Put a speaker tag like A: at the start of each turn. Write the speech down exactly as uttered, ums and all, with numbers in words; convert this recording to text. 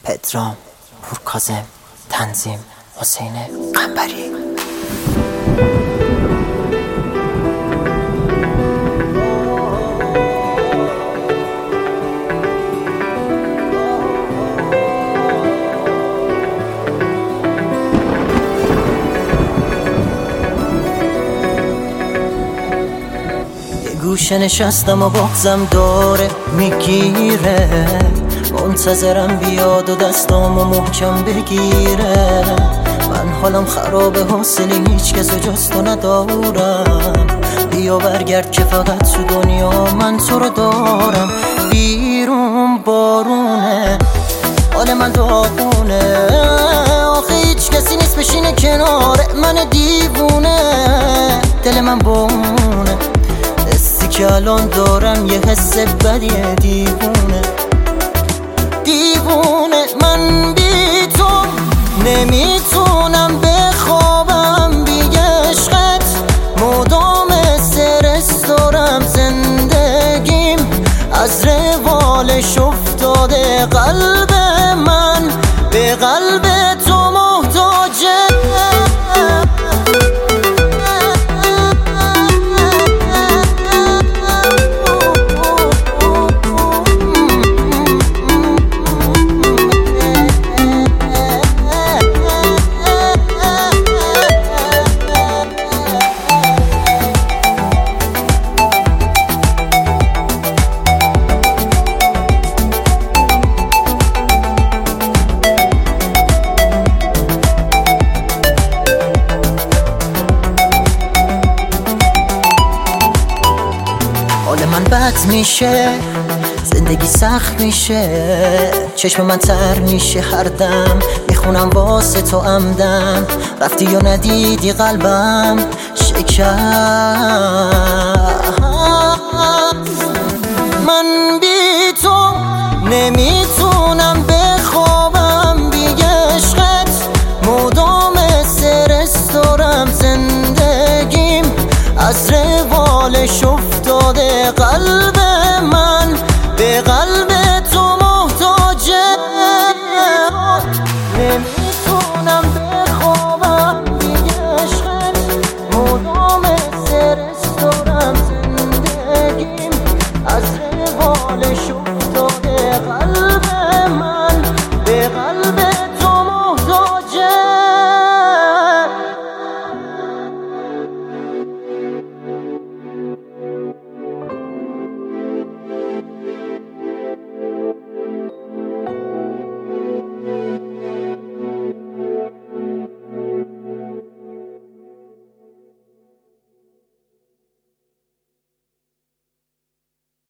A: پدرام، پورکاظم، تنظیم حسین قنبری. گوشه نشستم و بغزم داره میگیره، منتظرم بیاد و دستامو محکم بگیره. من حالم خرابه، حوصله هیچ کسو جز تو ندارم. بیا برگرد که فقط تو دنیا من تو رو دارم. بیرون بارونه، حال من داغونه، آخه هیچ کسی نیست بشینه کنار من دیوونه. دل من بونه، حسی که الان دارم یه حس بدیه. دیوونه دیوونه من بی تو نمیتونم بخوابم. بی عشقت مدام استرس دارم. زندگیم از روالش افتاده، قلب من به قلب تو محتاجه. حال من بد میشه، زندگی سخت میشه، چشم من تر میشه هر دم. میخونم واسه تو عمدم، رفتی یا ندیدی قلبم شکست. من